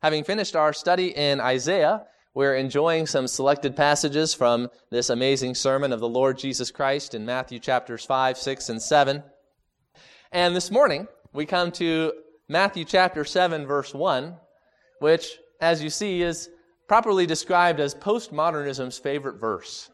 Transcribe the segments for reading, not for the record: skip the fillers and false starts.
Having finished our study in Isaiah, we're enjoying some selected passages from this amazing sermon of the Lord Jesus Christ in Matthew chapters 5, 6, and 7. And this morning, we come to Matthew chapter 7, verse 1, which, as you see, is properly described as postmodernism's favorite verse.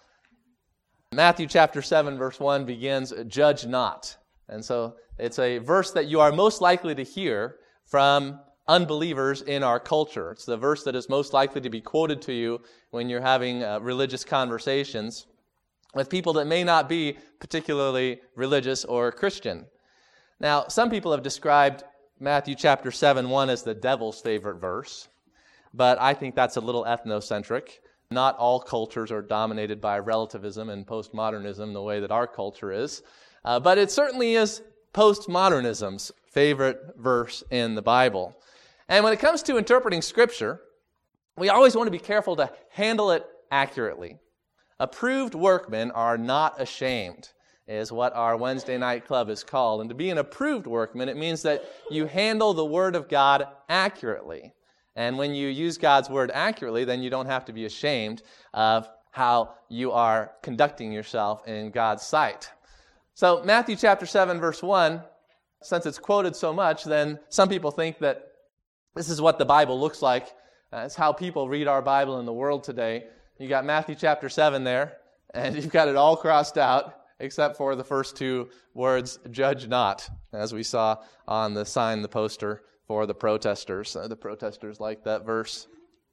Matthew chapter 7, verse 1 begins, "Judge not." And so it's a verse that you are most likely to hear from unbelievers in our culture. It's the verse that is most likely to be quoted to you when you're having religious conversations with people that may not be particularly religious or Christian. Now, some people have described Matthew chapter 7, 1 as the devil's favorite verse, but I think that's a little ethnocentric. Not all cultures are dominated by relativism and postmodernism the way that our culture is, but it certainly is postmodernism's favorite verse in the Bible. And when it comes to interpreting Scripture, we always want to be careful to handle it accurately. Approved workmen are not ashamed, is what our Wednesday night club is called. And to be an approved workman, it means that you handle the Word of God accurately. And when you use God's Word accurately, then you don't have to be ashamed of how you are conducting yourself in God's sight. So Matthew chapter 7, verse 1, since it's quoted so much, then some people think that this is what the Bible looks like. It's how people read our Bible in the world today. You got Matthew chapter 7 there, and you've got it all crossed out, except for the first two words, "Judge not," as we saw on the sign, the poster for the protesters. The protesters like that verse.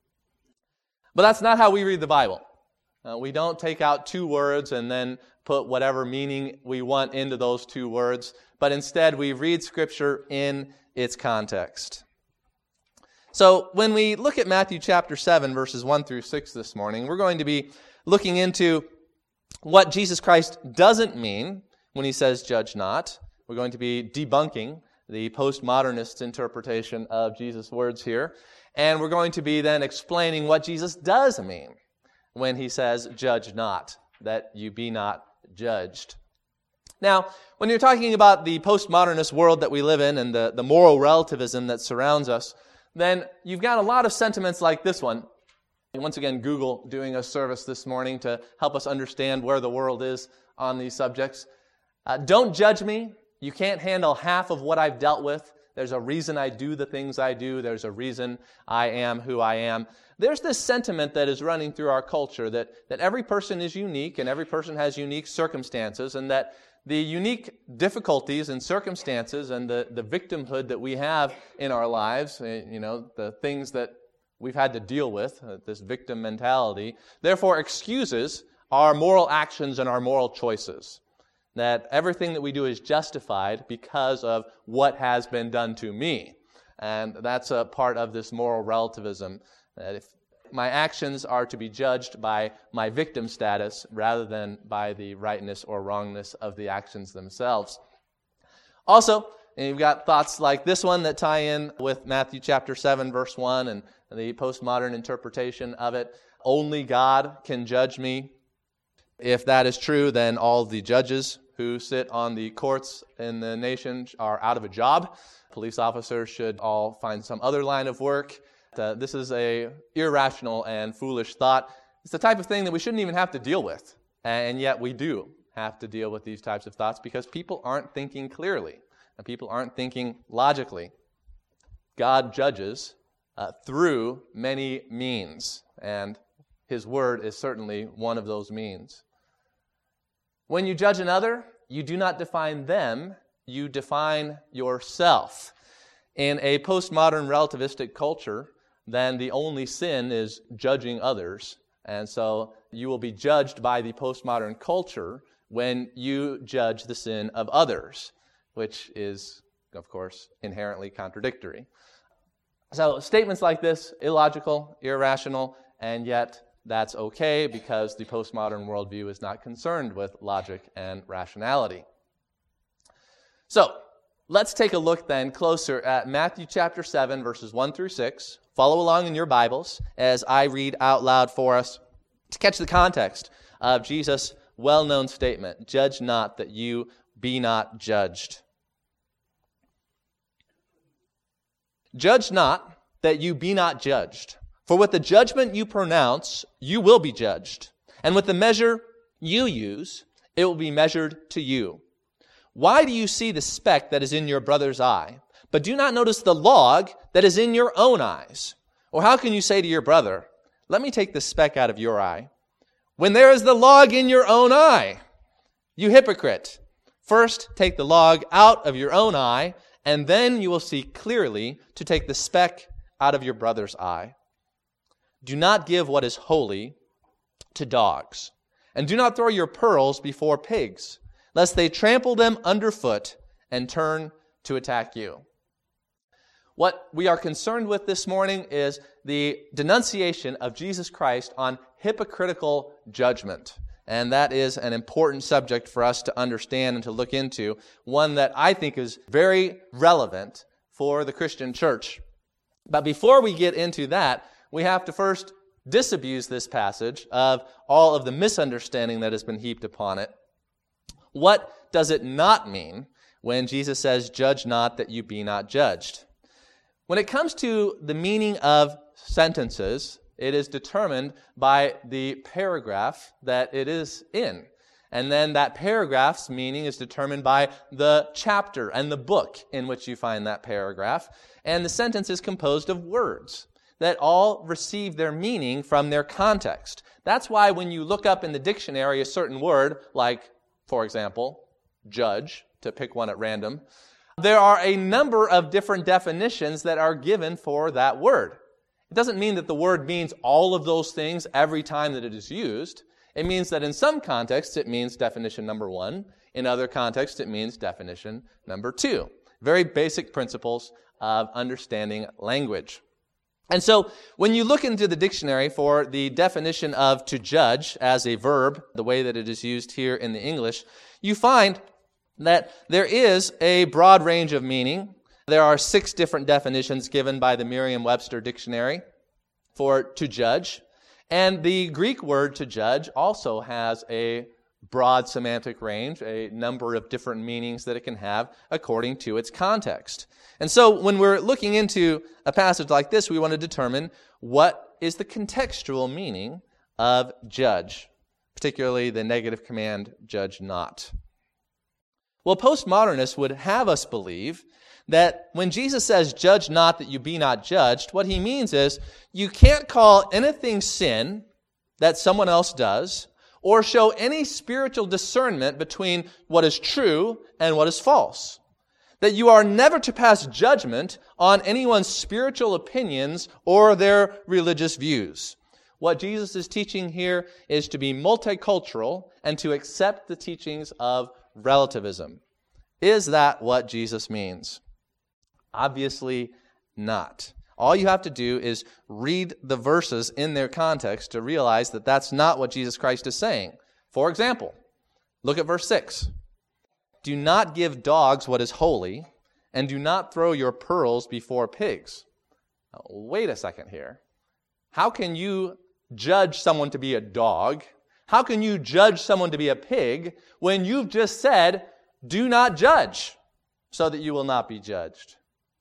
But that's not how we read the Bible. We don't take out two words and then put whatever meaning we want into those two words, but instead we read Scripture in its context. So when we look at Matthew chapter 7, verses 1 through 6 this morning, we're going to be looking into what Jesus Christ doesn't mean when he says, "Judge not." We're going to be debunking the postmodernist interpretation of Jesus' words here. And we're going to be then explaining what Jesus does mean when he says, "Judge not, that you be not judged." Now, when you're talking about the postmodernist world that we live in and the moral relativism that surrounds us, then you've got a lot of sentiments like this one. Once again, Google doing a service this morning to help us understand where the world is on these subjects. Don't judge me. You can't handle half of what I've dealt with. There's a reason I do the things I do. There's a reason I am who I am. There's this sentiment that is running through our culture that every person is unique and every person has unique circumstances, and that the unique difficulties and circumstances and the victimhood that we have in our lives, the things that we've had to deal with, this victim mentality, therefore excuses our moral actions and our moral choices. That everything that we do is justified because of what has been done to me. And that's a part of this moral relativism. That if my actions are to be judged by my victim status rather than by the rightness or wrongness of the actions themselves. Also, you've got thoughts like this one that tie in with Matthew chapter 7, verse 1 and the postmodern interpretation of it. Only God can judge me. If that is true, then all the judges who sit on the courts in the nation are out of a job. Police officers should all find some other line of work. This is a irrational and foolish thought. It's the type of thing that we shouldn't even have to deal with. And yet we do have to deal with these types of thoughts because people aren't thinking clearly. And people aren't thinking logically. God judges through many means. And His Word is certainly one of those means. When you judge another, you do not define them, you define yourself. In a postmodern relativistic culture, then the only sin is judging others. And so you will be judged by the postmodern culture when you judge the sin of others, which is, of course, inherently contradictory. So statements like this, illogical, irrational, and yet that's okay because the postmodern worldview is not concerned with logic and rationality. So, let's take a look then closer at Matthew chapter 7, verses 1 through 6. Follow along in your Bibles as I read out loud for us to catch the context of Jesus' well-known statement, "Judge not that you be not judged." Judge not, that you be not judged. For with the judgment you pronounce, you will be judged. And with the measure you use, it will be measured to you. Why do you see the speck that is in your brother's eye, but do not notice the log that is in your own eyes? Or how can you say to your brother, let me take the speck out of your eye, when there is the log in your own eye? You hypocrite! First take the log out of your own eye, and then you will see clearly to take the speck out of your brother's eye. Do not give what is holy to dogs, and do not throw your pearls before pigs, lest they trample them underfoot and turn to attack you. What we are concerned with this morning is the denunciation of Jesus Christ on hypocritical judgment. And that is an important subject for us to understand and to look into, one that I think is very relevant for the Christian church. But before we get into that, we have to first disabuse this passage of all of the misunderstanding that has been heaped upon it. What does it not mean when Jesus says, judge not that you be not judged? When it comes to the meaning of sentences, it is determined by the paragraph that it is in. And then that paragraph's meaning is determined by the chapter and the book in which you find that paragraph. And the sentence is composed of words that all receive their meaning from their context. That's why when you look up in the dictionary a certain word, like, for example, judge, to pick one at random, there are a number of different definitions that are given for that word. It doesn't mean that the word means all of those things every time that it is used. It means that in some contexts it means definition number 1. In other contexts it means definition number 2. Very basic principles of understanding language. And so when you look into the dictionary for the definition of to judge as a verb, the way that it is used here in the English, you find that there is a broad range of meaning. There are 6 different definitions given by the Merriam-Webster dictionary for to judge. And the Greek word to judge also has a broad semantic range, a number of different meanings that it can have according to its context. And so when we're looking into a passage like this, we want to determine what is the contextual meaning of judge, particularly the negative command, judge not. Well, postmodernists would have us believe that when Jesus says, judge not that you be not judged, what he means is you can't call anything sin that someone else does or show any spiritual discernment between what is true and what is false. That you are never to pass judgment on anyone's spiritual opinions or their religious views. What Jesus is teaching here is to be multicultural and to accept the teachings of relativism. Is that what Jesus means? Obviously not. All you have to do is read the verses in their context to realize that that's not what Jesus Christ is saying. For example, look at verse 6. Do not give dogs what is holy, and do not throw your pearls before pigs. Now, wait a second here. How can you judge someone to be a dog? How can you judge someone to be a pig when you've just said, do not judge, so that you will not be judged?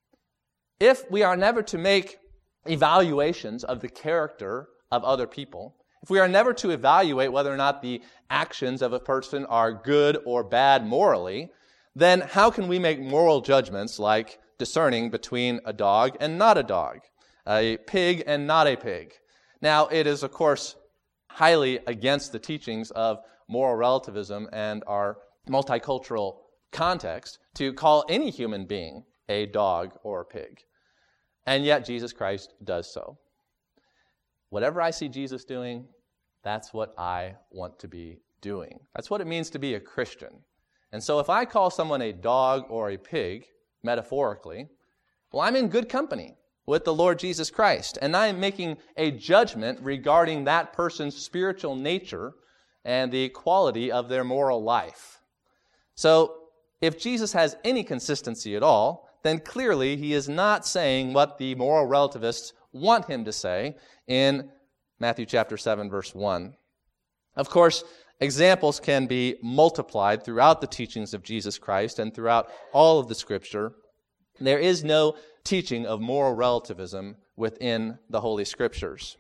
If we are never to make evaluations of the character of other people, if we are never to evaluate whether or not the actions of a person are good or bad morally, then how can we make moral judgments like discerning between a dog and not a dog, a pig and not a pig? Now, it is, of course, highly against the teachings of moral relativism and our multicultural context to call any human being a dog or a pig. And yet Jesus Christ does so. Whatever I see Jesus doing, that's what I want to be doing. That's what it means to be a Christian. And so if I call someone a dog or a pig, metaphorically, well, I'm in good company with the Lord Jesus Christ. And I am making a judgment regarding that person's spiritual nature and the quality of their moral life. So if Jesus has any consistency at all, then clearly he is not saying what the moral relativists want him to say in Matthew chapter 7, verse 1. Of course, examples can be multiplied throughout the teachings of Jesus Christ and throughout all of the Scripture There is no teaching of moral relativism within the Holy Scriptures.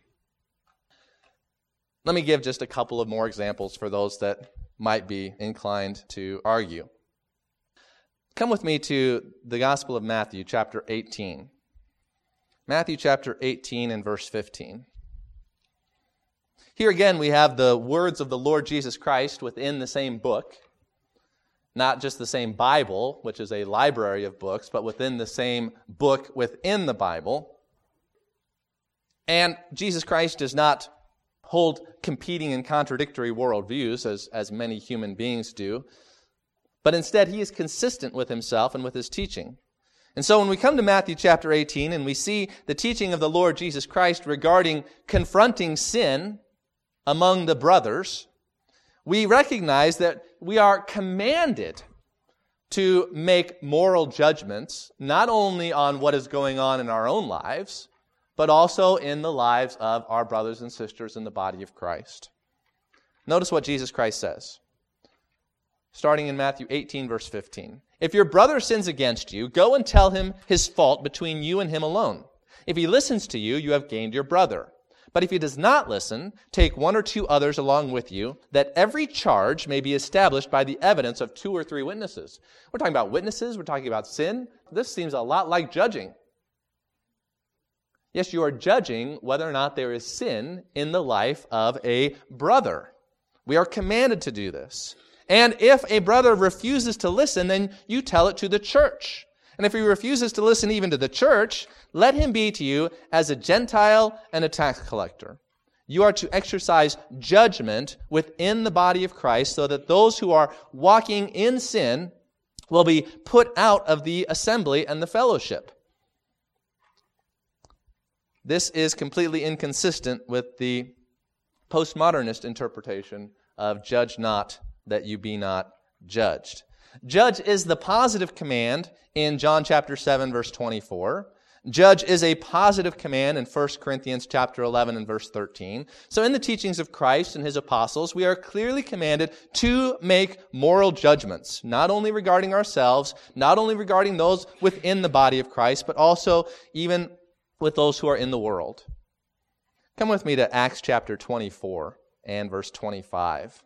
Let me give just a couple of more examples for those that might be inclined to argue. Come with me to the Gospel of Matthew, chapter 18. Matthew chapter 18 and verse 15. Here again we have the words of the Lord Jesus Christ within the same book. Not just the same Bible, which is a library of books, but within the same book within the Bible. And Jesus Christ does not hold competing and contradictory worldviews as many human beings do, but instead he is consistent with himself and with his teaching. And so when we come to Matthew chapter 18 and we see the teaching of the Lord Jesus Christ regarding confronting sin among the brothers, we recognize that we are commanded to make moral judgments, not only on what is going on in our own lives, but also in the lives of our brothers and sisters in the body of Christ. Notice what Jesus Christ says, starting in Matthew 18, verse 15. If your brother sins against you, go and tell him his fault between you and him alone. If he listens to you, you have gained your brother. But if he does not listen, take one or two others along with you, that every charge may be established by the evidence of 2 or 3 witnesses. We're talking about witnesses, we're talking about sin. This seems a lot like judging. Yes, you are judging whether or not there is sin in the life of a brother. We are commanded to do this. And if a brother refuses to listen, then you tell it to the church. And if he refuses to listen even to the church, let him be to you as a Gentile and a tax collector. You are to exercise judgment within the body of Christ so that those who are walking in sin will be put out of the assembly and the fellowship. This is completely inconsistent with the postmodernist interpretation of judge not that you be not judged. Judge is the positive command in John chapter 7, verse 24. Judge is a positive command in 1 Corinthians chapter 11 and verse 13. So in the teachings of Christ and his apostles, we are clearly commanded to make moral judgments, not only regarding ourselves, not only regarding those within the body of Christ, but also even with those who are in the world. Come with me to Acts chapter 24 and verse 25.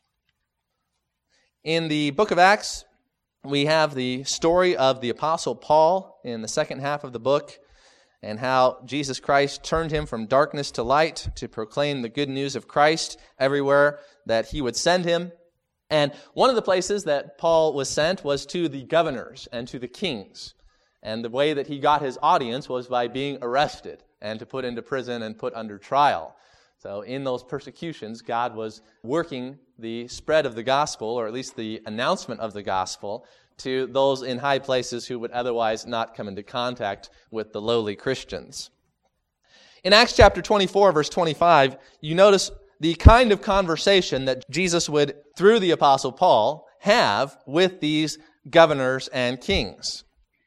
In the book of Acts, we have the story of the Apostle Paul in the second half of the book, and how Jesus Christ turned him from darkness to light to proclaim the good news of Christ everywhere that he would send him. And one of the places that Paul was sent was to the governors and to the kings. And the way that he got his audience was by being arrested and to put into prison and put under trial. So in those persecutions, God was working the spread of the gospel, or at least the announcement of the gospel, to those in high places who would otherwise not come into contact with the lowly Christians. In Acts chapter 24, verse 25, you notice the kind of conversation that Jesus would, through the Apostle Paul, have with these governors and kings.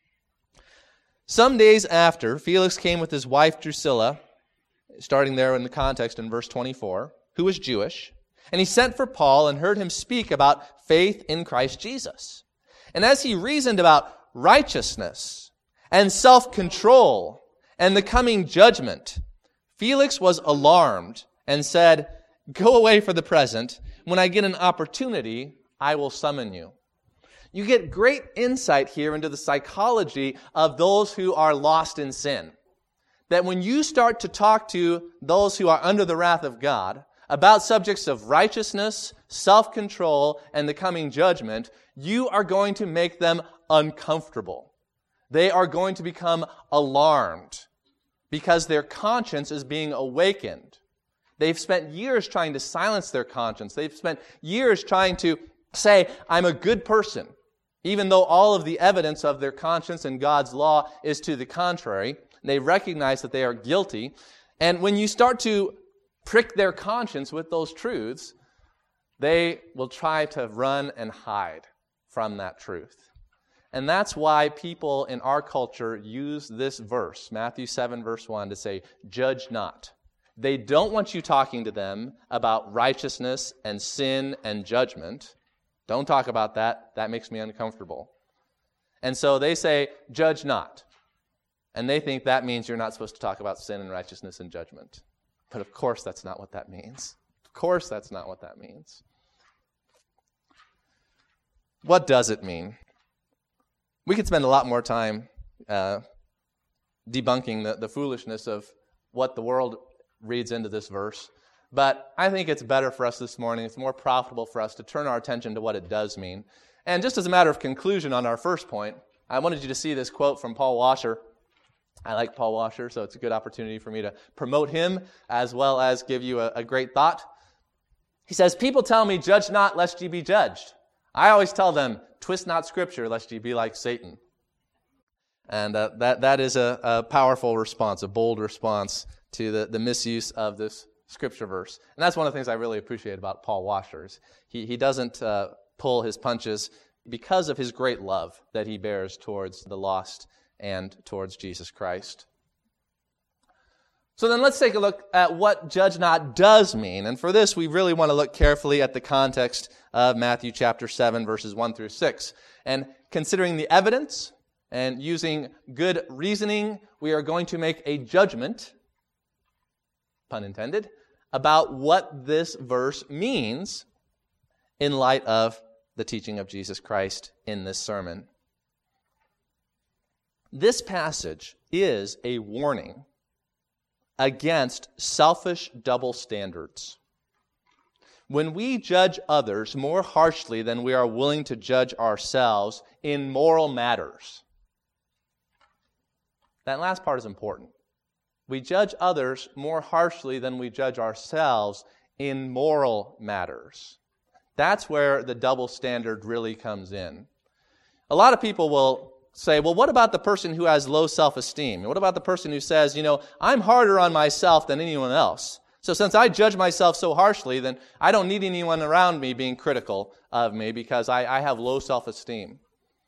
Some days after, Felix came with his wife Drusilla, starting there in the context in verse 24, who was Jewish, and he sent for Paul and heard him speak about faith in Christ Jesus. And as he reasoned about righteousness and self-control and the coming judgment, Felix was alarmed and said, "Go away for the present. When I get an opportunity, I will summon you." You get great insight here into the psychology of those who are lost in sin. That when you start to talk to those who are under the wrath of God about subjects of righteousness, self-control, and the coming judgment, you are going to make them uncomfortable. They are going to become alarmed because their conscience is being awakened. They've spent years trying to silence their conscience. They've spent years trying to say, "I'm a good person," even though all of the evidence of their conscience and God's law is to the contrary. They recognize that they are guilty. And when you start to prick their conscience with those truths, they will try to run and hide from that truth. And that's why people in our culture use this verse, Matthew 7, verse 1, to say, "Judge not." They don't want you talking to them about righteousness and sin and judgment. Don't talk about that. That makes me uncomfortable. And so they say, judge not. And they think that means you're not supposed to talk about sin and righteousness and judgment. But of course that's not what that means. Of course that's not what that means. What does it mean? We could spend a lot more time debunking the foolishness of what the world reads into this verse. But I think it's better for us this morning, it's more profitable for us to turn our attention to what it does mean. And just as a matter of conclusion on our first point, I wanted you to see this quote from Paul Washer. I like Paul Washer, so it's a good opportunity for me to promote him as well as give you a great thought. He says, people tell me, judge not lest ye be judged. I always tell them, twist not Scripture lest ye be like Satan. And that is a powerful response, a bold response to the misuse of this Scripture verse. And that's one of the things I really appreciate about Paul Washer. He doesn't pull his punches because of his great love that he bears towards the lost and towards Jesus Christ. So then let's take a look at what judge not does mean. And for this, we really want to look carefully at the context of Matthew chapter 7, verses 1 through 6. And considering the evidence and using good reasoning, we are going to make a judgment, pun intended, about what this verse means in light of the teaching of Jesus Christ in this sermon. This passage is a warning against selfish double standards. When we judge others more harshly than we are willing to judge ourselves in moral matters, that last part is important. We judge others more harshly than we judge ourselves in moral matters. That's where the double standard really comes in. A lot of people will say, well, what about the person who has low self-esteem? What about the person who says, I'm harder on myself than anyone else. So since I judge myself so harshly, then I don't need anyone around me being critical of me because I have low self-esteem.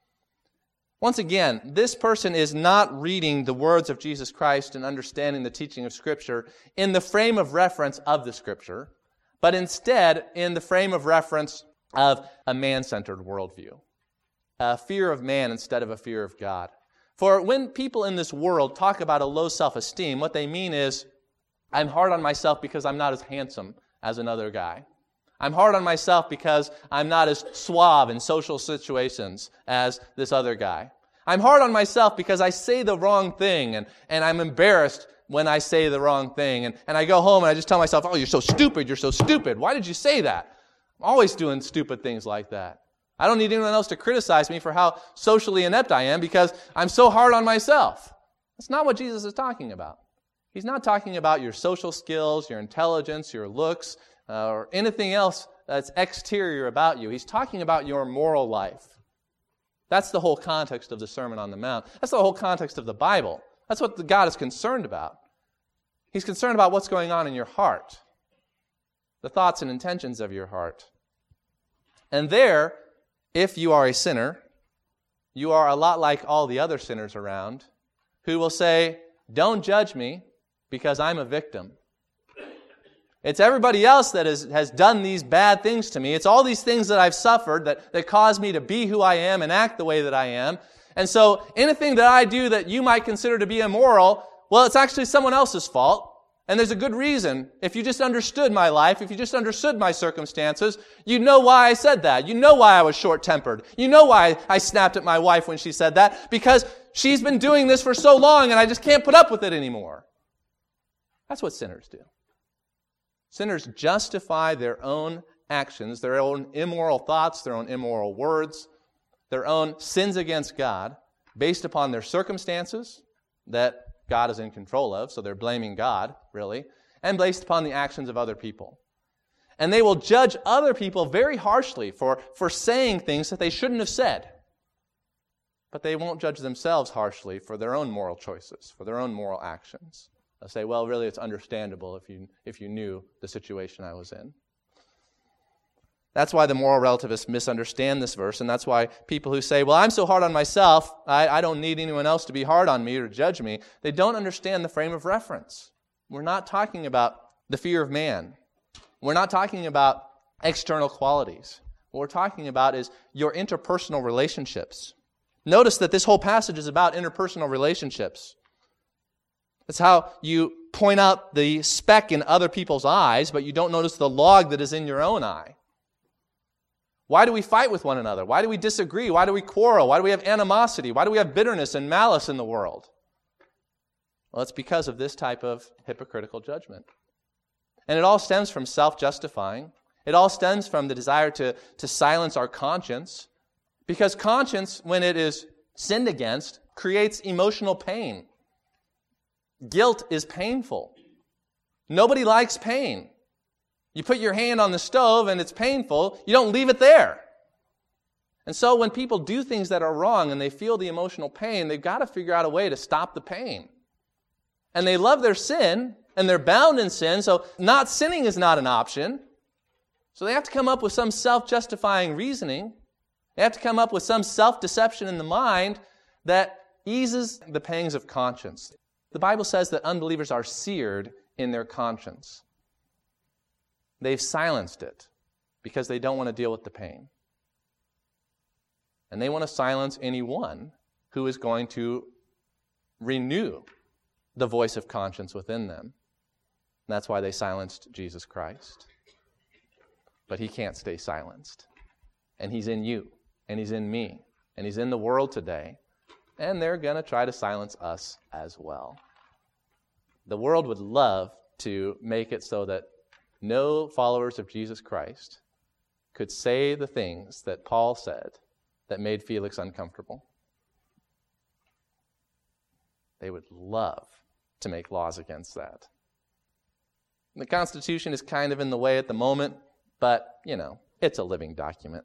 Once again, this person is not reading the words of Jesus Christ and understanding the teaching of Scripture in the frame of reference of the Scripture, but instead in the frame of reference of a man-centered worldview. A fear of man instead of a fear of God. For when people in this world talk about a low self-esteem, what they mean is, I'm hard on myself because I'm not as handsome as another guy. I'm hard on myself because I'm not as suave in social situations as this other guy. I'm hard on myself because I say the wrong thing and I'm embarrassed when I say the wrong thing. And I go home and I just tell myself, oh, you're so stupid, you're so stupid. Why did you say that? I'm always doing stupid things like that. I don't need anyone else to criticize me for how socially inept I am because I'm so hard on myself. That's not what Jesus is talking about. He's not talking about your social skills, your intelligence, your looks, or anything else that's exterior about you. He's talking about your moral life. That's the whole context of the Sermon on the Mount. That's the whole context of the Bible. That's what God is concerned about. He's concerned about what's going on in your heart, the thoughts and intentions of your heart. And there, if you are a sinner, you are a lot like all the other sinners around who will say, don't judge me because I'm a victim. It's everybody else that has done these bad things to me. It's all these things that I've suffered that cause me to be who I am and act the way that I am. And so anything that I do that you might consider to be immoral, well, it's actually someone else's fault. And there's a good reason. If you just understood my life, if you just understood my circumstances, you'd know why I said that. You know why I was short-tempered. You know why I snapped at my wife when she said that. Because she's been doing this for so long and I just can't put up with it anymore. That's what sinners do. Sinners justify their own actions, their own immoral thoughts, their own immoral words, their own sins against God based upon their circumstances that God is in control of, so they're blaming God, really, and based upon the actions of other people. And they will judge other people very harshly for saying things that they shouldn't have said. But they won't judge themselves harshly for their own moral choices, for their own moral actions. They'll say, well, really, it's understandable if you knew the situation I was in. That's why the moral relativists misunderstand this verse, and that's why people who say, well, I'm so hard on myself, I don't need anyone else to be hard on me or judge me, they don't understand the frame of reference. We're not talking about the fear of man. We're not talking about external qualities. What we're talking about is your interpersonal relationships. Notice that this whole passage is about interpersonal relationships. It's how you point out the speck in other people's eyes, but you don't notice the log that is in your own eye. Why do we fight with one another? Why do we disagree? Why do we quarrel? Why do we have animosity? Why do we have bitterness and malice in the world? Well, it's because of this type of hypocritical judgment. And it all stems from self-justifying. It all stems from the desire to silence our conscience. Because conscience, when it is sinned against, creates emotional pain. Guilt is painful. Nobody likes pain. You put your hand on the stove and it's painful, you don't leave it there. And so when people do things that are wrong and they feel the emotional pain, they've got to figure out a way to stop the pain. And they love their sin, and they're bound in sin, so not sinning is not an option. So they have to come up with some self-justifying reasoning. They have to come up with some self-deception in the mind that eases the pangs of conscience. The Bible says that unbelievers are seared in their conscience. They've silenced it because they don't want to deal with the pain. And they want to silence anyone who is going to renew the voice of conscience within them. And that's why they silenced Jesus Christ. But he can't stay silenced. And he's in you, and he's in me, and he's in the world today. And they're going to try to silence us as well. The world would love to make it so that no followers of Jesus Christ could say the things that Paul said that made Felix uncomfortable. They would love to make laws against that. The Constitution is kind of in the way at the moment, but, it's a living document.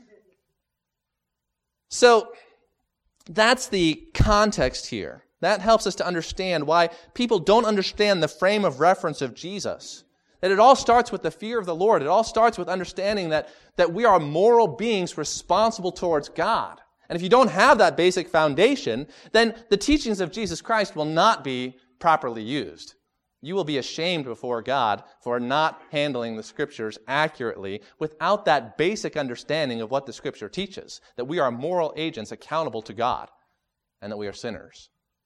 So, that's the context here. That helps us to understand why people don't understand the frame of reference of Jesus. That it all starts with the fear of the Lord. It all starts with understanding that we are moral beings responsible towards God. And if you don't have that basic foundation, then the teachings of Jesus Christ will not be properly used. You will be ashamed before God for not handling the Scriptures accurately without that basic understanding of what the Scripture teaches, that we are moral agents accountable to God and that we are sinners.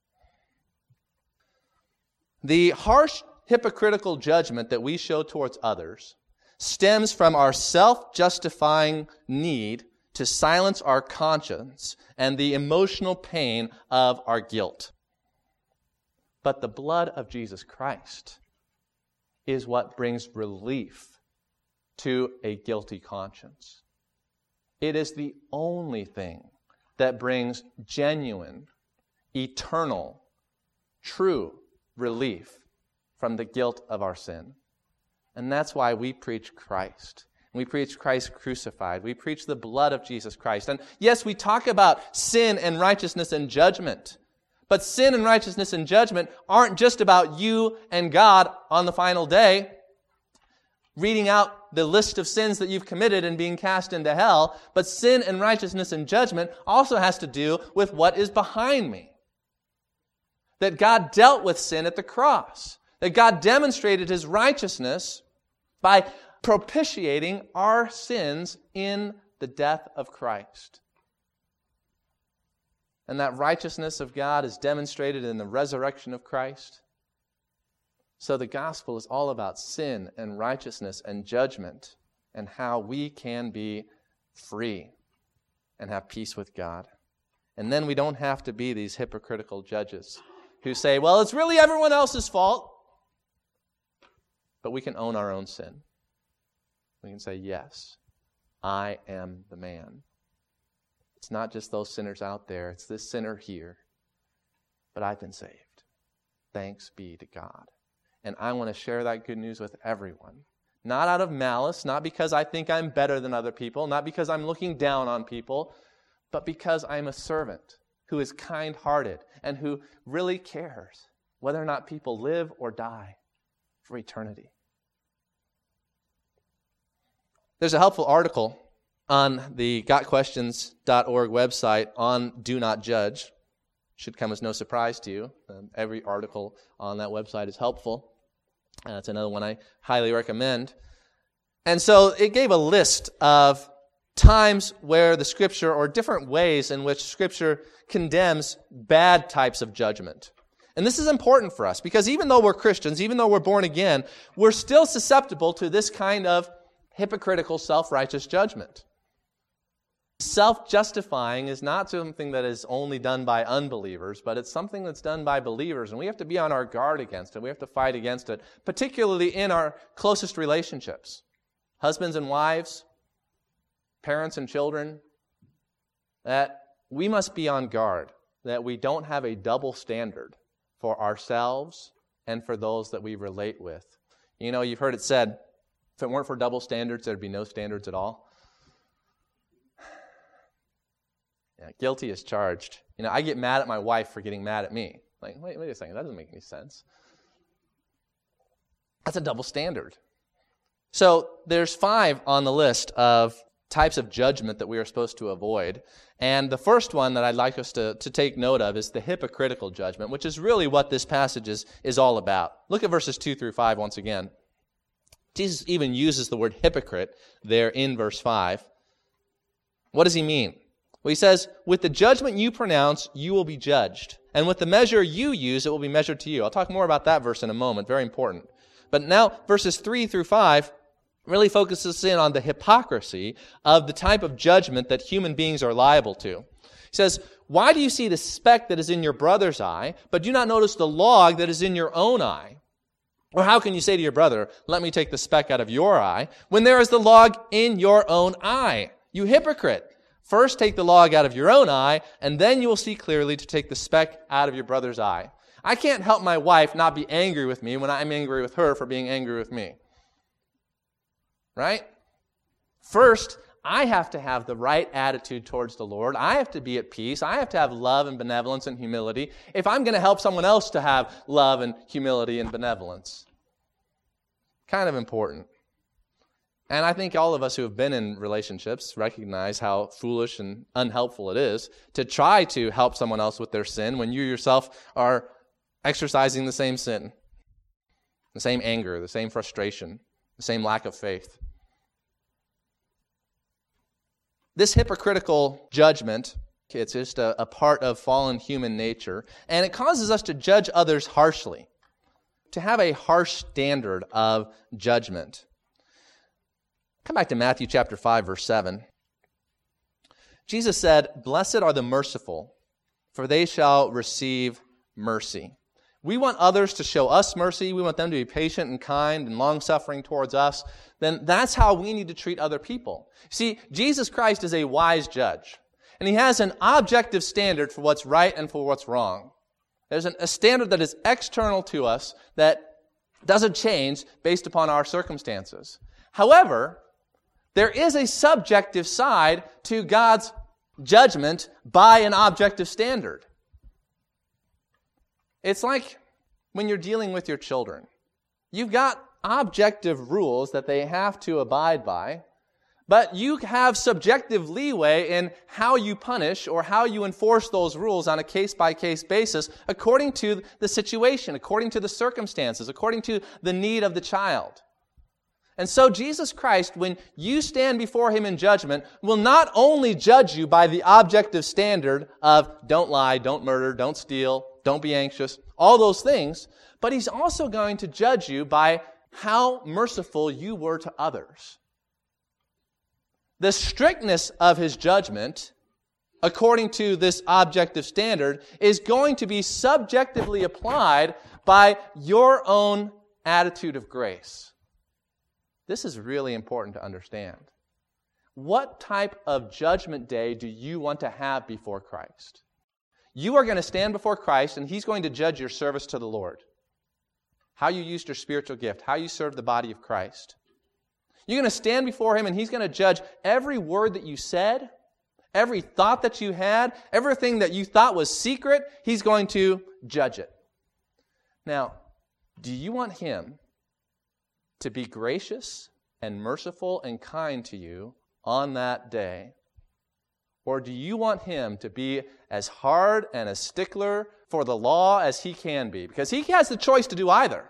The harsh, hypocritical judgment that we show towards others stems from our self-justifying need to silence our conscience and the emotional pain of our guilt. But the blood of Jesus Christ is what brings relief to a guilty conscience. It is the only thing that brings genuine, eternal, true relief from the guilt of our sin. And that's why we preach Christ. We preach Christ crucified. We preach the blood of Jesus Christ. And yes, we talk about sin and righteousness and judgment. But sin and righteousness and judgment aren't just about you and God on the final day, reading out the list of sins that you've committed and being cast into hell. But sin and righteousness and judgment also has to do with what is behind me. That God dealt with sin at the cross. That God demonstrated his righteousness by propitiating our sins in the death of Christ. And that righteousness of God is demonstrated in the resurrection of Christ. So the gospel is all about sin and righteousness and judgment and how we can be free and have peace with God. And then we don't have to be these hypocritical judges who say, well, it's really everyone else's fault. But we can own our own sin. We can say, yes, I am the man. It's not just those sinners out there. It's this sinner here. But I've been saved. Thanks be to God. And I want to share that good news with everyone. Not out of malice, not because I think I'm better than other people, not because I'm looking down on people, but because I'm a servant who is kind-hearted and who really cares whether or not people live or die for eternity. There's a helpful article on the gotquestions.org website on Do Not Judge. Should come as no surprise to you. Every article on that website is helpful. That's another one I highly recommend. And so it gave a list of times where the Scripture, or different ways in which Scripture condemns bad types of judgment. And this is important for us because even though we're Christians, even though we're born again, we're still susceptible to this kind of hypocritical, self-righteous judgment. Self-justifying is not something that is only done by unbelievers, but it's something that's done by believers, and we have to be on our guard against it. We have to fight against it, particularly in our closest relationships. Husbands and wives, parents and children, that we must be on guard, that we don't have a double standard for ourselves and for those that we relate with. You know, you've heard it said, if it weren't for double standards, there'd be no standards at all. Yeah, guilty as charged. You know, I get mad at my wife for getting mad at me. Like, wait a second, that doesn't make any sense. That's a double standard. So there's 5 on the list of types of judgment that we are supposed to avoid. And the first one that I'd like us to take note of is the hypocritical judgment, which is really what this passage is all about. Look at verses 2 through 5 once again. Jesus even uses the word hypocrite there in verse 5. What does he mean? Well, he says, with the judgment you pronounce, you will be judged. And with the measure you use, it will be measured to you. I'll talk more about that verse in a moment. Very important. But now, verses 3 through 5 really focuses in on the hypocrisy of the type of judgment that human beings are liable to. He says, why do you see the speck that is in your brother's eye, but do not notice the log that is in your own eye? Or how can you say to your brother, let me take the speck out of your eye, when there is the log in your own eye? You hypocrite! First take the log out of your own eye, and then you will see clearly to take the speck out of your brother's eye. I can't help my wife not be angry with me when I'm angry with her for being angry with me. Right? First, I have to have the right attitude towards the Lord. I have to be at peace. I have to have love and benevolence and humility if I'm going to help someone else to have love and humility and benevolence. Kind of important. And I think all of us who have been in relationships recognize how foolish and unhelpful it is to try to help someone else with their sin when you yourself are exercising the same sin, the same anger, the same frustration, the same lack of faith. This hypocritical judgment, it's just a part of fallen human nature, and it causes us to judge others harshly, to have a harsh standard of judgment. Come back to Matthew chapter 5, verse 7. Jesus said, "Blessed are the merciful, for they shall receive mercy." We want others to show us mercy. We want them to be patient and kind and long-suffering towards us. Then that's how we need to treat other people. See, Jesus Christ is a wise judge, and he has an objective standard for what's right and for what's wrong. There's a standard that is external to us that doesn't change based upon our circumstances. However, there is a subjective side to God's judgment by an objective standard. It's like when you're dealing with your children. You've got objective rules that they have to abide by, but you have subjective leeway in how you punish or how you enforce those rules on a case-by-case basis according to the situation, according to the circumstances, according to the need of the child. And so Jesus Christ, when you stand before him in judgment, will not only judge you by the objective standard of don't lie, don't murder, don't steal, don't be anxious, all those things, but he's also going to judge you by how merciful you were to others. The strictness of his judgment, according to this objective standard, is going to be subjectively applied by your own attitude of grace. This is really important to understand. What type of judgment day do you want to have before Christ? You are going to stand before Christ, and he's going to judge your service to the Lord. How you used your spiritual gift, how you served the body of Christ. You're going to stand before him, and he's going to judge every word that you said, every thought that you had, everything that you thought was secret, he's going to judge it. Now, do you want him to be gracious and merciful and kind to you on that day? Or do you want him to be as hard and a stickler for the law as he can be? Because he has the choice to do either.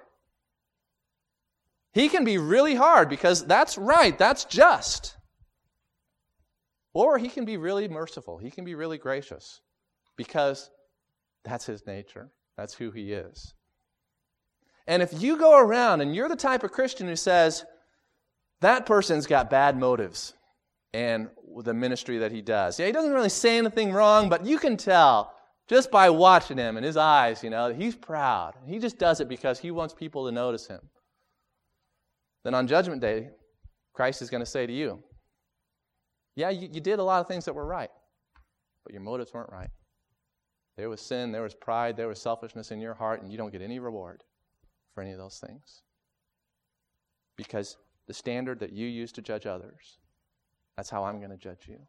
He can be really hard because that's right, that's just. Or he can be really merciful. He can be really gracious because that's his nature. That's who he is. And if you go around and you're the type of Christian who says, that person's got bad motives and the ministry that he does. Yeah, he doesn't really say anything wrong, but you can tell just by watching him and his eyes, that he's proud. He just does it because he wants people to notice him. Then on Judgment Day, Christ is going to say to you, yeah, you did a lot of things that were right, but your motives weren't right. There was sin, there was pride, there was selfishness in your heart, and you don't get any reward for any of those things. Because the standard that you use to judge others, that's how I'm going to judge you.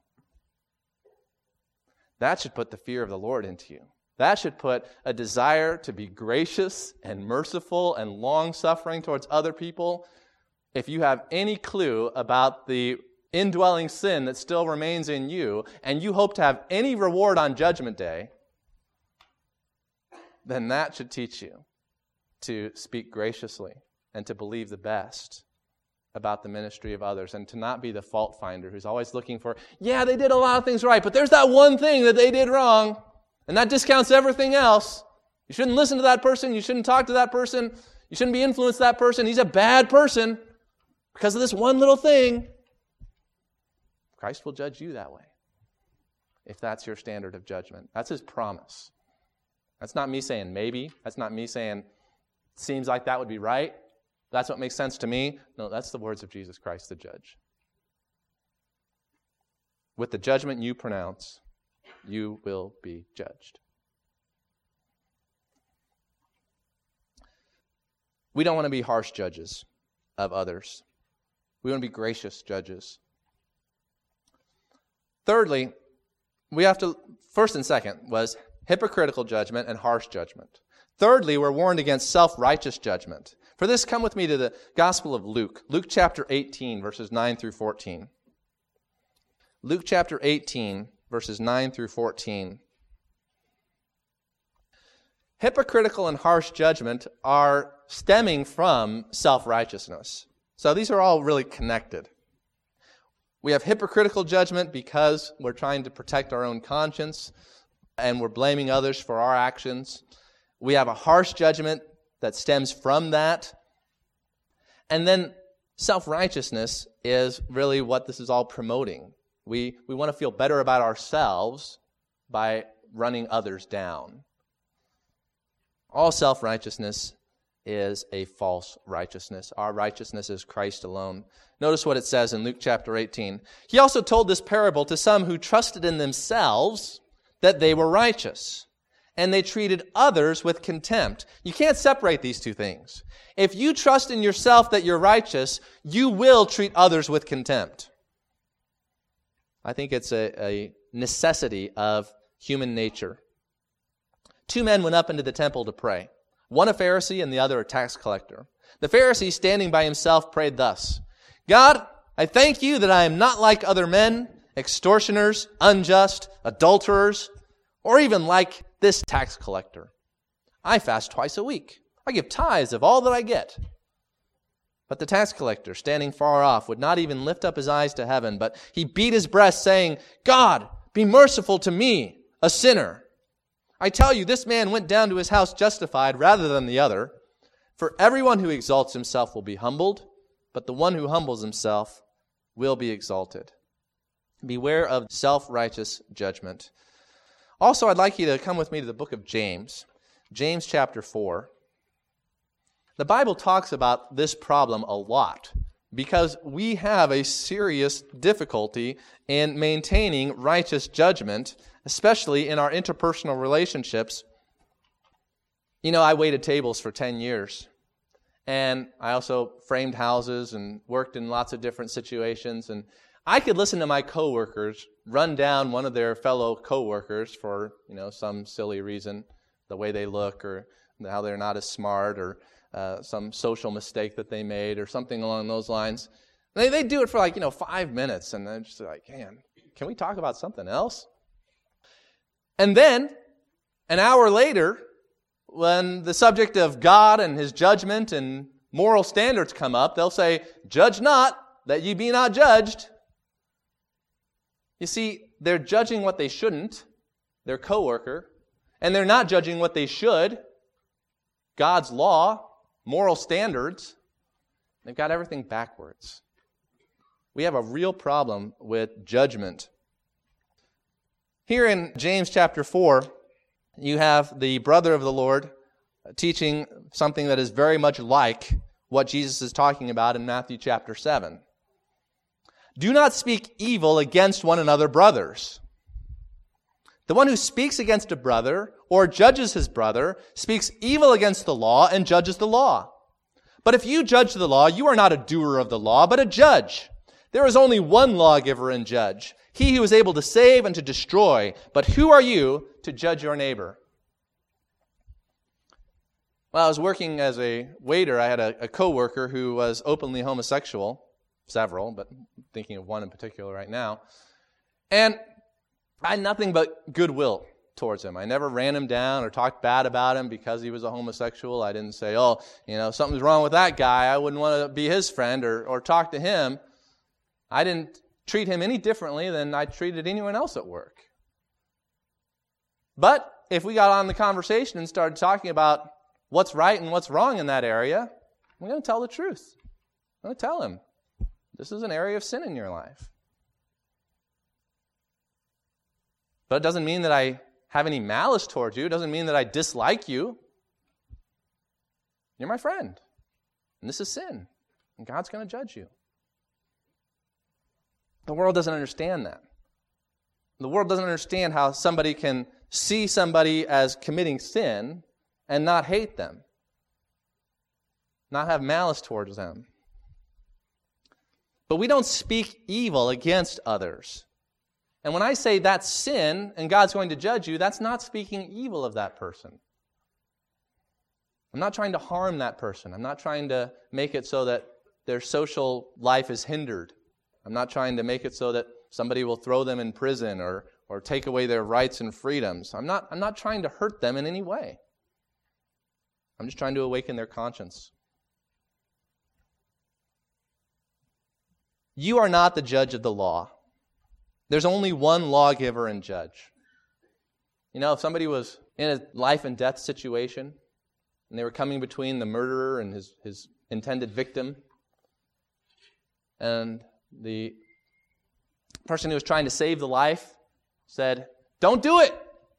That should put the fear of the Lord into you. That should put a desire to be gracious and merciful and long-suffering towards other people. If you have any clue about the indwelling sin that still remains in you, and you hope to have any reward on Judgment Day, then that should teach you to speak graciously and to believe the best about the ministry of others and to not be the fault finder who's always looking for, yeah, they did a lot of things right, but there's that one thing that they did wrong, and that discounts everything else. You shouldn't listen to that person. You shouldn't talk to that person. You shouldn't be influenced by that person. He's a bad person because of this one little thing. Christ will judge you that way if that's your standard of judgment. That's his promise. That's not me saying maybe. That's not me saying seems like that would be right. That's what makes sense to me. No, that's the words of Jesus Christ, the judge. With the judgment you pronounce, you will be judged. We don't want to be harsh judges of others. We want to be gracious judges. Thirdly, we have to, first and second was hypocritical judgment and harsh judgment. Thirdly, we're warned against self-righteous judgment. For this, come with me to the Gospel of Luke. Luke chapter 18, verses 9 through 14. Luke chapter 18, verses 9 through 14. Hypocritical and harsh judgment are stemming from self-righteousness. So these are all really connected. We have hypocritical judgment because we're trying to protect our own conscience and we're blaming others for our actions. We have a harsh judgment that stems from that. And then self-righteousness is really what this is all promoting. We want to feel better about ourselves by running others down. All self-righteousness is a false righteousness. Our righteousness is Christ alone. Notice what it says in Luke chapter 18. He also told this parable to some who trusted in themselves that they were righteous, and they treated others with contempt. You can't separate these two things. If you trust in yourself that you're righteous, you will treat others with contempt. I think it's a necessity of human nature. Two men went up into the temple to pray, one a Pharisee and the other a tax collector. The Pharisee, standing by himself, prayed thus, God, I thank you that I am not like other men, extortioners, unjust, adulterers, or even like this tax collector. I fast twice a week. I give tithes of all that I get. But the tax collector, standing far off, would not even lift up his eyes to heaven, but he beat his breast, saying, God, be merciful to me, a sinner. I tell you, this man went down to his house justified rather than the other. For everyone who exalts himself will be humbled, but the one who humbles himself will be exalted. Beware of self-righteous judgment. Also, I'd like you to come with me to the book of James. James chapter 4. The Bible talks about this problem a lot because we have a serious difficulty in maintaining righteous judgment, especially in our interpersonal relationships. You know, I waited tables for 10 years, and I also framed houses and worked in lots of different situations, and I could listen to my coworkers run down one of their fellow coworkers for, some silly reason, the way they look or how they're not as smart or some social mistake that they made or something along those lines. And they do it for 5 minutes, and they're just like, man, can we talk about something else? And then, an hour later, when the subject of God and His judgment and moral standards come up, they'll say, judge not, that ye be not judged. You see, they're judging what they shouldn't, their coworker, and they're not judging what they should, God's law, moral standards. They've got everything backwards. We have a real problem with judgment. Here in James chapter 4, you have the brother of the Lord teaching something that is very much like what Jesus is talking about in Matthew chapter 7. Do not speak evil against one another, brothers. The one who speaks against a brother or judges his brother speaks evil against the law and judges the law. But if you judge the law, you are not a doer of the law, but a judge. There is only one lawgiver and judge, he who is able to save and to destroy. But who are you to judge your neighbor? When I was working as a waiter, I had a coworker who was openly homosexual, several, but I'm thinking of one in particular right now. And I had nothing but goodwill towards him. I never ran him down or talked bad about him because he was a homosexual. I didn't say, something's wrong with that guy. I wouldn't want to be his friend or talk to him. I didn't treat him any differently than I treated anyone else at work. But if we got on the conversation and started talking about what's right and what's wrong in that area, I'm going to tell the truth. I'm going to tell him, this is an area of sin in your life. But it doesn't mean that I have any malice towards you. It doesn't mean that I dislike you. You're my friend. And this is sin. And God's going to judge you. The world doesn't understand that. The world doesn't understand how somebody can see somebody as committing sin and not hate them, not have malice towards them. But we don't speak evil against others. And when I say that's sin and God's going to judge you, that's not speaking evil of that person. I'm not trying to harm that person. I'm not trying to make it so that their social life is hindered. I'm not trying to make it so that somebody will throw them in prison or take away their rights and freedoms. I'm not trying to hurt them in any way. I'm just trying to awaken their conscience. You are not the judge of the law. There's only one lawgiver and judge. If somebody was in a life and death situation and they were coming between the murderer and his intended victim, and the person who was trying to save the life said, "Don't do it.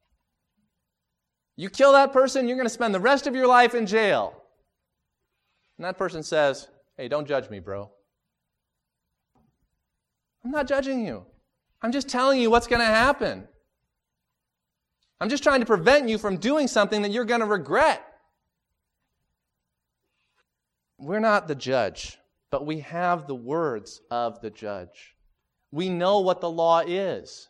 You kill that person, you're going to spend the rest of your life in jail." And that person says, "Hey, don't judge me, bro. I'm not judging you. I'm just telling you what's going to happen. I'm just trying to prevent you from doing something that you're going to regret." We're not the judge, but we have the words of the judge. We know what the law is.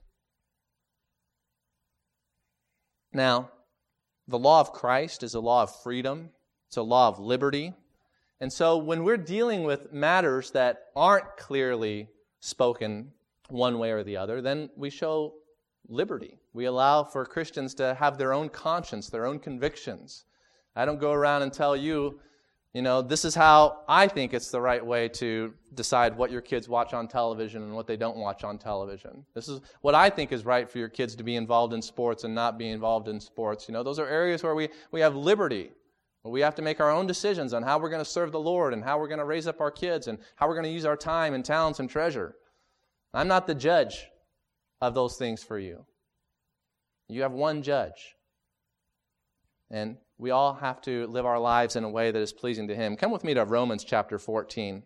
Now, the law of Christ is a law of freedom. It's a law of liberty. And so when we're dealing with matters that aren't clearly spoken one way or the other, then we show liberty. We allow for Christians to have their own conscience, their own convictions. I don't go around and tell you, this is how I think it's the right way to decide what your kids watch on television and what they don't watch on television. This is what I think is right for your kids to be involved in sports and not be involved in sports. Those are areas where we have liberty. Where we have to make our own decisions on how we're going to serve the Lord and how we're going to raise up our kids and how we're going to use our time and talents and treasure. I'm not the judge of those things for you. You have one judge. And we all have to live our lives in a way that is pleasing to Him. Come with me to Romans chapter 14.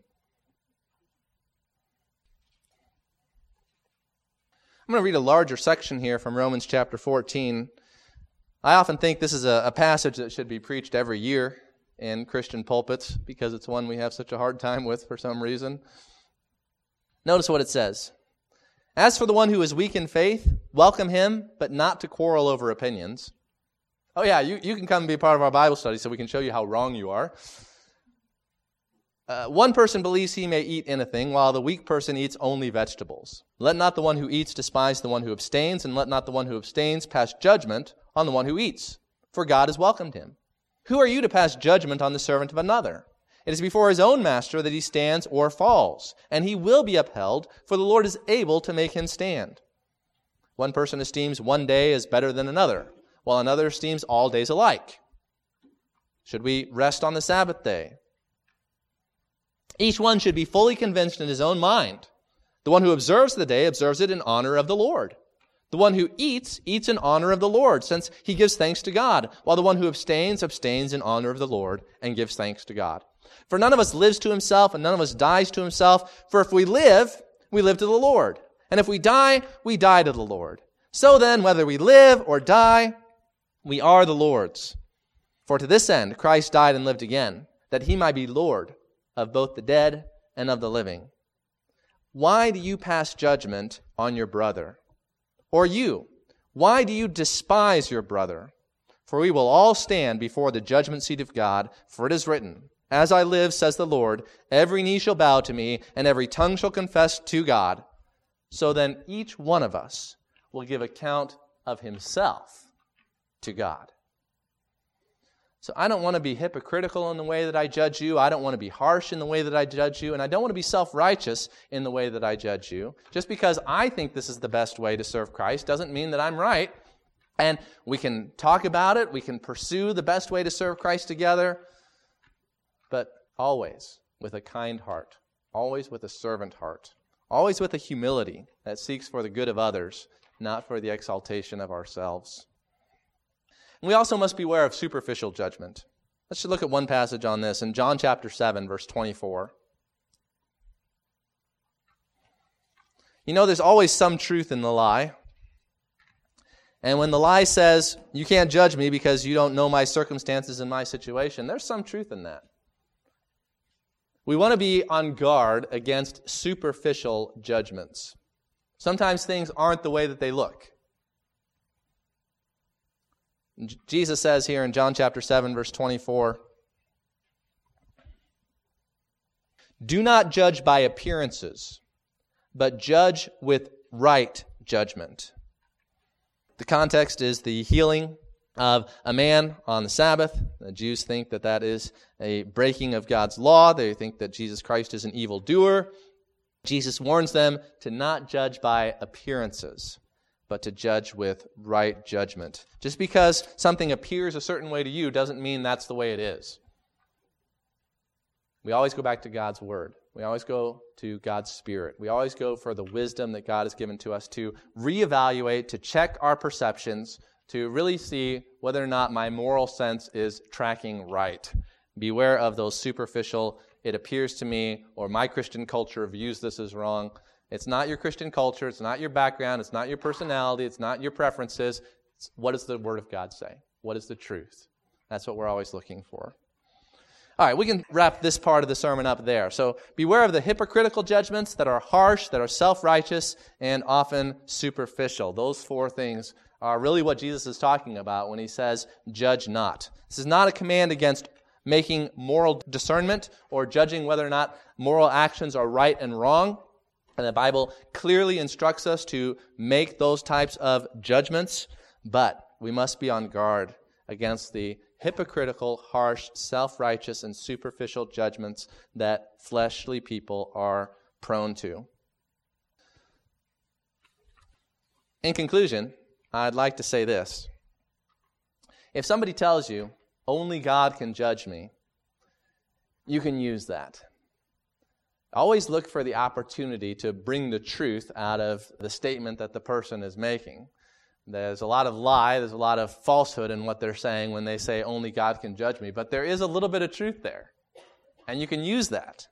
I'm going to read a larger section here from Romans chapter 14. I often think this is a passage that should be preached every year in Christian pulpits because it's one we have such a hard time with for some reason. Notice what it says. As for the one who is weak in faith, welcome him, but not to quarrel over opinions. Oh yeah, you can come and be a part of our Bible study so we can show you how wrong you are. One person believes he may eat anything, while the weak person eats only vegetables. Let not the one who eats despise the one who abstains, and let not the one who abstains pass judgment on the one who eats, for God has welcomed him. Who are you to pass judgment on the servant of another? It is before his own master that he stands or falls, and he will be upheld, for the Lord is able to make him stand. One person esteems one day as better than another, while another esteems all days alike. Should we rest on the Sabbath day? Each one should be fully convinced in his own mind. The one who observes the day observes it in honor of the Lord. The one who eats, eats in honor of the Lord, since he gives thanks to God, while the one who abstains, abstains in honor of the Lord and gives thanks to God. For none of us lives to himself, and none of us dies to himself. For if we live to the Lord. And if we die to the Lord. So then, whether we live or die, we are the Lord's. For to this end Christ died and lived again, that he might be Lord of both the dead and of the living. Why do you pass judgment on your brother? Or you, why do you despise your brother? For we will all stand before the judgment seat of God, for it is written, As I live, says the Lord, every knee shall bow to me, and every tongue shall confess to God. So then each one of us will give account of himself to God. So I don't want to be hypocritical in the way that I judge you. I don't want to be harsh in the way that I judge you. And I don't want to be self-righteous in the way that I judge you. Just because I think this is the best way to serve Christ doesn't mean that I'm right. And we can talk about it. We can pursue the best way to serve Christ together. But always with a kind heart. Always with a servant heart. Always with a humility that seeks for the good of others, not for the exaltation of ourselves. And we also must beware of superficial judgment. Let's just look at one passage on this in John chapter 7, verse 24. You know, there's always some truth in the lie. And when the lie says, you can't judge me because you don't know my circumstances and my situation, there's some truth in that. We want to be on guard against superficial judgments. Sometimes things aren't the way that they look. Jesus says here in John chapter 7, verse 24, Do not judge by appearances, but judge with right judgment. The context is the healing of a man on the Sabbath. The Jews think that that is a breaking of God's law. They think that Jesus Christ is an evildoer. Jesus warns them to not judge by appearances, but to judge with right judgment. Just because something appears a certain way to you doesn't mean that's the way it is. We always go back to God's Word. We always go to God's Spirit. We always go for the wisdom that God has given to us to reevaluate, to check our perceptions, to really see whether or not my moral sense is tracking right. Beware of those superficial, it appears to me, or my Christian culture views this as wrong. It's not your Christian culture, it's not your background, it's not your personality, it's not your preferences. It's what does the Word of God say? What is the truth? That's what we're always looking for. All right, we can wrap this part of the sermon up there. So beware of the hypocritical judgments that are harsh, that are self-righteous, and often superficial. Those four things are really what Jesus is talking about when he says, judge not. This is not a command against making moral discernment or judging whether or not moral actions are right and wrong. And the Bible clearly instructs us to make those types of judgments, but we must be on guard against the hypocritical, harsh, self-righteous, and superficial judgments that fleshly people are prone to. In conclusion, I'd like to say this. If somebody tells you, only God can judge me, you can use that. Always look for the opportunity to bring the truth out of the statement that the person is making. There's a lot of lie, there's a lot of falsehood in what they're saying when they say only God can judge me, but there is a little bit of truth there, and you can use that.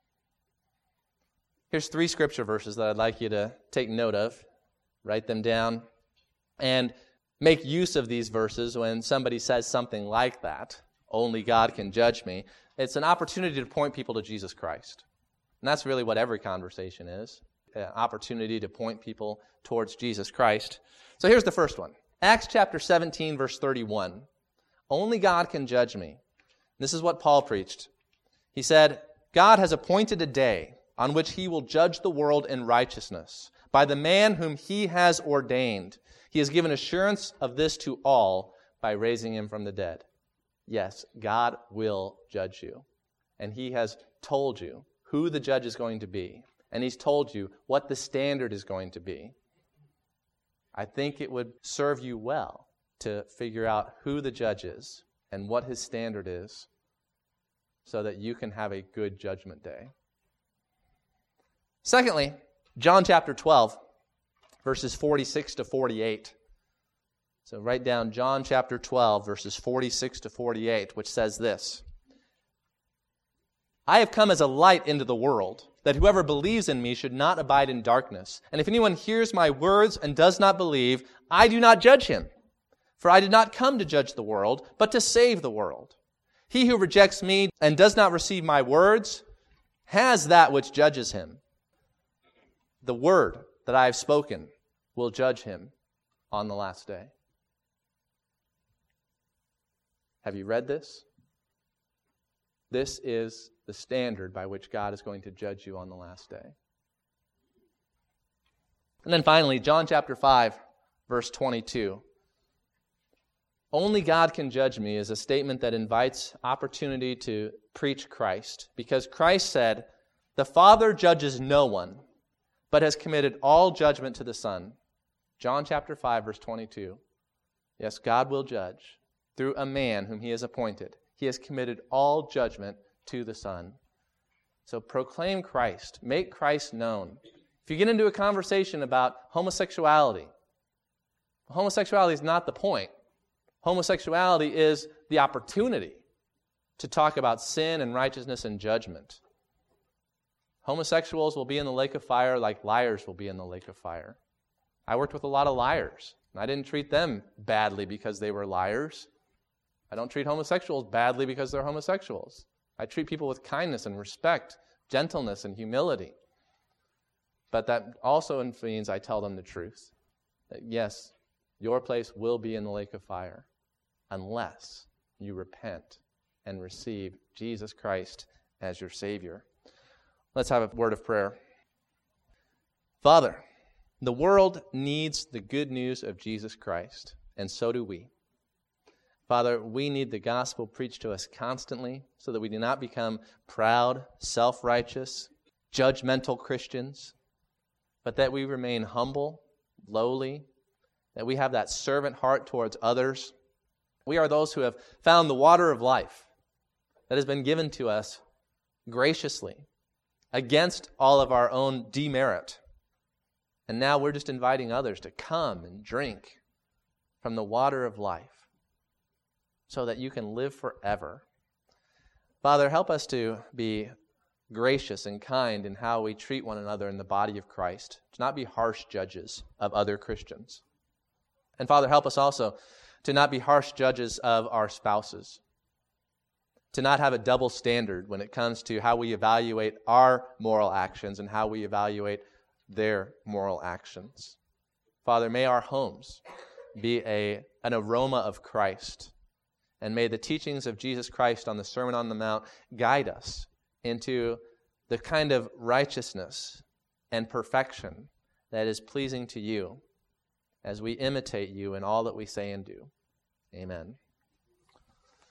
Here's 3 scripture verses that I'd like you to take note of, write them down, and make use of these verses when somebody says something like that, only God can judge me. It's an opportunity to point people to Jesus Christ. And that's really what every conversation is, an opportunity to point people towards Jesus Christ. So here's the first one. Acts chapter 17, verse 31. Only God can judge me. This is what Paul preached. He said, God has appointed a day on which he will judge the world in righteousness by the man whom he has ordained. He has given assurance of this to all by raising him from the dead. Yes, God will judge you. And he has told you who the judge is going to be. And he's told you what the standard is going to be. I think it would serve you well to figure out who the judge is and what his standard is so that you can have a good judgment day. Secondly, John chapter 12, verses 46 to 48. So write down John chapter 12, verses 46 to 48, which says this: I have come as a light into the world, that whoever believes in me should not abide in darkness. And if anyone hears my words and does not believe, I do not judge him. For I did not come to judge the world, but to save the world. He who rejects me and does not receive my words has that which judges him. The word that I have spoken will judge him on the last day. Have you read this? This is the standard by which God is going to judge you on the last day. And then finally, John chapter 5, verse 22. Only God can judge me is a statement that invites opportunity to preach Christ, because Christ said, the Father judges no one, but has committed all judgment to the Son. John chapter 5, verse 22. Yes, God will judge through a man whom he has appointed. He has committed all judgment to the Son. So proclaim Christ. Make Christ known. If you get into a conversation about homosexuality is not the point. Homosexuality is the opportunity to talk about sin and righteousness and judgment. Homosexuals will be in the lake of fire like liars will be in the lake of fire. I worked with a lot of liars, and I didn't treat them badly because they were liars. I don't treat homosexuals badly because they're homosexuals. I treat people with kindness and respect, gentleness and humility. But that also means I tell them the truth. That yes, your place will be in the lake of fire unless you repent and receive Jesus Christ as your Savior. Let's have a word of prayer. Father, the world needs the good news of Jesus Christ, and so do we. Father, we need the gospel preached to us constantly so that we do not become proud, self-righteous, judgmental Christians, but that we remain humble, lowly, that we have that servant heart towards others. We are those who have found the water of life that has been given to us graciously against all of our own demerit. And now we're just inviting others to come and drink from the water of life so that you can live forever. Father, help us to be gracious and kind in how we treat one another in the body of Christ, to not be harsh judges of other Christians. And Father, help us also to not be harsh judges of our spouses, to not have a double standard when it comes to how we evaluate our moral actions and how we evaluate their moral actions. Father, may our homes be an aroma of Christ, and may the teachings of Jesus Christ on the Sermon on the Mount guide us into the kind of righteousness and perfection that is pleasing to you as we imitate you in all that we say and do. Amen.